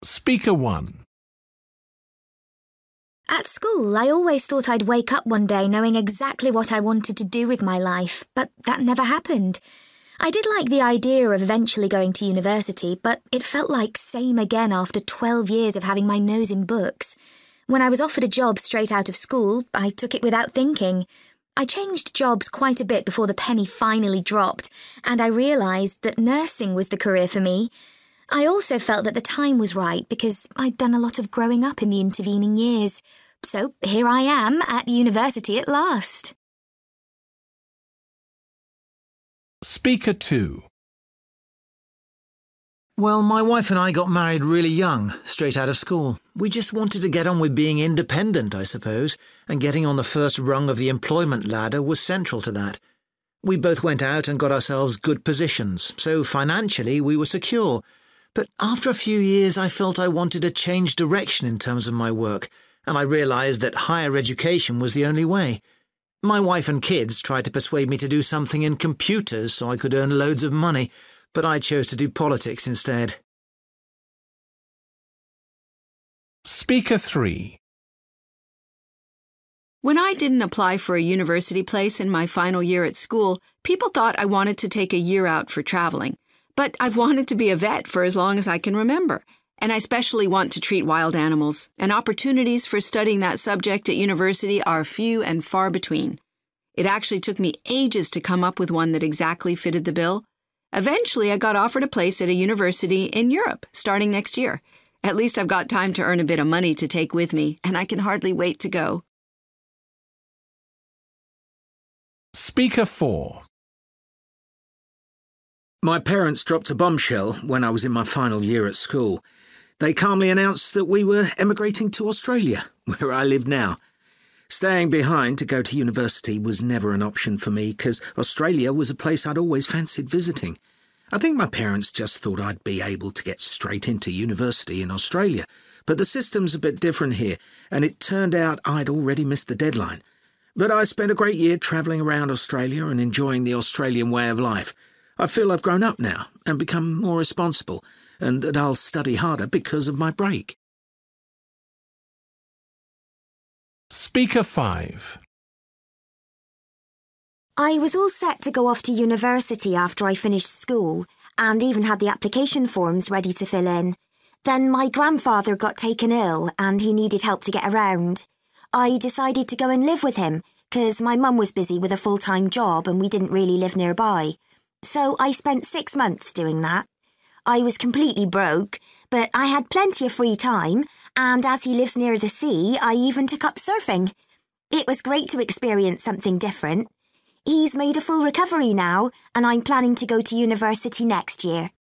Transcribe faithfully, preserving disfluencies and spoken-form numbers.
Speaker one. At school, I always thought I'd wake up one day knowing exactly what I wanted to do with my life, but that never happened. I did like the idea of eventually going to university, but it felt like same again after twelve years of having my nose in books. When I was offered a job straight out of school, I took it without thinking. I changed jobs quite a bit before the penny finally dropped, and I realised that nursing was the career for me. I also felt that the time was right because I'd done a lot of growing up in the intervening years. So here I am at university at last. Speaker two. Well, my wife and I got married really young, straight out of school. We just wanted to get on with being independent, I suppose, and getting on the first rung of the employment ladder was central to that. We both went out and got ourselves good positions, so financially we were secure. But after a few years I felt I wanted to change direction in terms of my work, and I realised that higher education was the only way. My wife and kids tried to persuade me to do something in computers so I could earn loads of money, but I chose to do politics instead. Speaker three. When I didn't apply for a university place in my final year at school, people thought I wanted to take a year out for traveling. But I've wanted to be a vet for as long as I can remember, and I especially want to treat wild animals, and opportunities for studying that subject at university are few and far between. It actually took me ages to come up with one that exactly fitted the bill. Eventually, I got offered a place at a university in Europe, starting next year. At least I've got time to earn a bit of money to take with me, and I can hardly wait to go. Speaker four. My parents dropped a bombshell when I was in my final year at school. They calmly announced that we were emigrating to Australia, where I live now. Staying behind to go to university was never an option for me because Australia was a place I'd always fancied visiting. I think my parents just thought I'd be able to get straight into university in Australia, but the system's a bit different here, and it turned out I'd already missed the deadline. But I spent a great year travelling around Australia and enjoying the Australian way of life. I feel I've grown up now and become more responsible, and that I'll study harder because of my break. Speaker five. I was all set to go off to university after I finished school, and even had the application forms ready to fill in. Then my grandfather got taken ill, and he needed help to get around. I decided to go and live with him, because my mum was busy with a full-time job and we didn't really live nearby. So I spent six months doing that. I was completely broke, but I had plenty of free time, and as he lives near the sea, I even took up surfing. It was great to experience something different. He's made a full recovery now, and I'm planning to go to university next year.